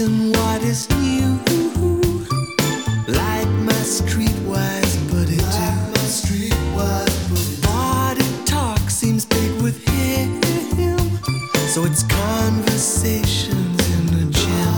asking what is new. Like my streetwise buddy too. Body talk seems big with him, so it's conversations in the gym.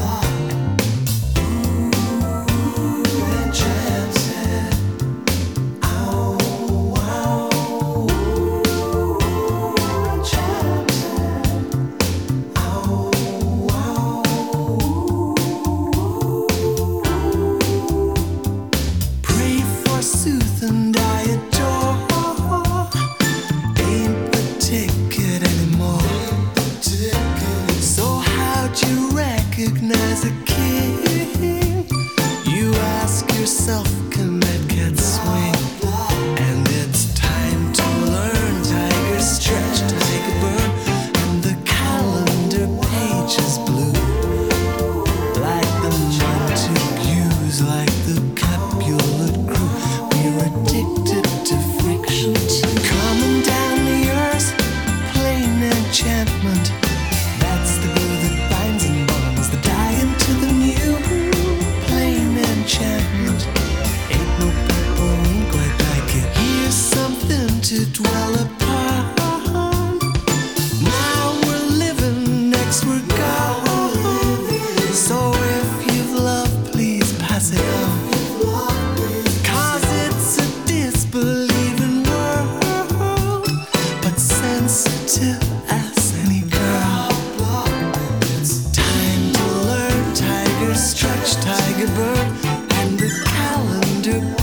Sooth and I adore. Ain't the ticket anymore. So how'd you recognize a king? You ask yourself, can that cat swing? And it's time to learn. Tiger stretch, tiger burn, and the calendar page is blue. Like the Montagues, like the Capulet crew. We're addicted to friction. Coming down to yours, plain enchantment. That's the glue that binds and bonds the die into the new. Plain enchantment. Ain't no purple rain quite like it. Here's something to dwell upon. Now we're living, next we're gone. So if you've loved, please pass it on. Believing world, but sensitive as any girl. It's time to learn. Tiger stretch, tiger burn, and the calendar